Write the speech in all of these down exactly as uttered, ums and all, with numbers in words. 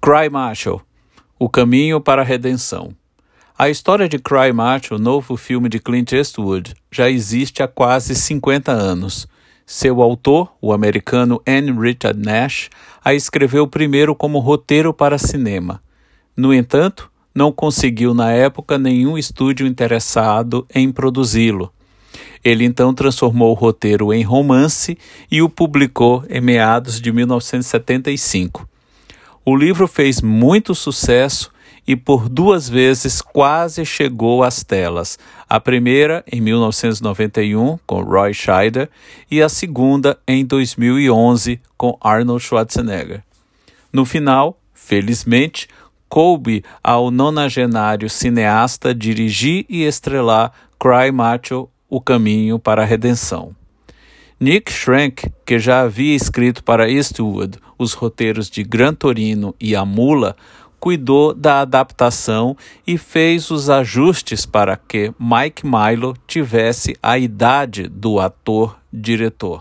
Cry Macho, O Caminho para a Redenção. A história de Cry Macho, novo filme de Clint Eastwood, já existe há quase cinquenta anos. Seu autor, o americano N. Richard Nash, a escreveu primeiro como roteiro para cinema. No entanto, não conseguiu na época nenhum estúdio interessado em produzi-lo. Ele então transformou o roteiro em romance e o publicou em meados de mil novecentos e setenta e cinco. O livro fez muito sucesso e por duas vezes quase chegou às telas. A primeira em mil novecentos e noventa e um, com Roy Scheider, e a segunda em dois mil e onze, com Arnold Schwarzenegger. No final, felizmente, coube ao nonagenário cineasta dirigir e estrelar Cry Macho, O Caminho para a Redenção. Nick Schrank, que já havia escrito para Eastwood os roteiros de Gran Torino e A Mula, cuidou da adaptação e fez os ajustes para que Mike Milo tivesse a idade do ator-diretor.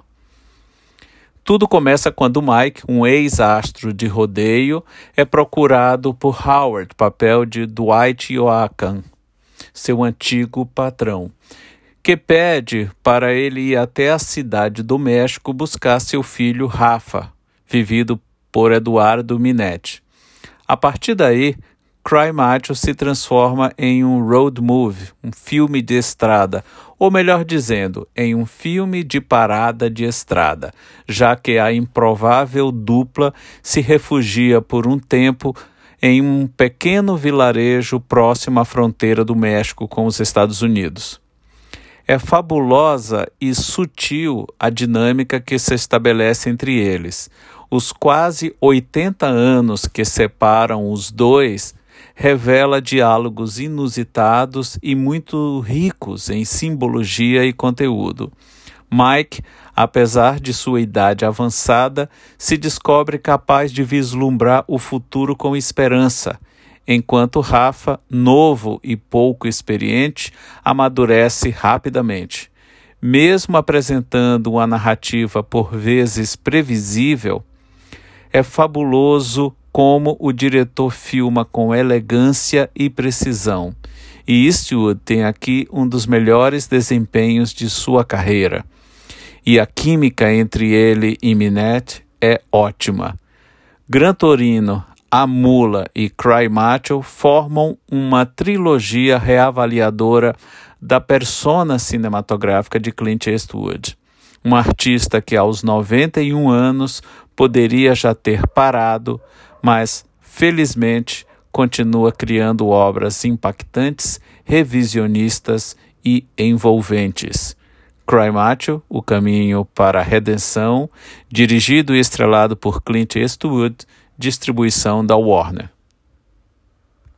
Tudo começa quando Mike, um ex-astro de rodeio, é procurado por Howard, papel de Dwight Yoakam, seu antigo patrão, que pede para ele ir até a cidade do México buscar seu filho Rafa, vivido por Eduardo Minetti. A partir daí, Cry Macho se transforma em um road movie, um filme de estrada, ou melhor dizendo, em um filme de parada de estrada, já que a improvável dupla se refugia por um tempo em um pequeno vilarejo próximo à fronteira do México com os Estados Unidos. É fabulosa e sutil a dinâmica que se estabelece entre eles. Os quase oitenta anos que separam os dois revela diálogos inusitados e muito ricos em simbologia e conteúdo. Mike, apesar de sua idade avançada, se descobre capaz de vislumbrar o futuro com esperança, enquanto Rafa, novo e pouco experiente, amadurece rapidamente. Mesmo apresentando uma narrativa por vezes previsível, é fabuloso como o diretor filma com elegância e precisão. E Eastwood tem aqui um dos melhores desempenhos de sua carreira. E a química entre ele e Minetti é ótima. Gran Torino, A Mula e Cry Macho formam uma trilogia reavaliadora da persona cinematográfica de Clint Eastwood. Um artista que aos noventa e um anos poderia já ter parado, mas felizmente continua criando obras impactantes, revisionistas e envolventes. Cry Macho, O Caminho para a Redenção, dirigido e estrelado por Clint Eastwood, distribuição da Warner.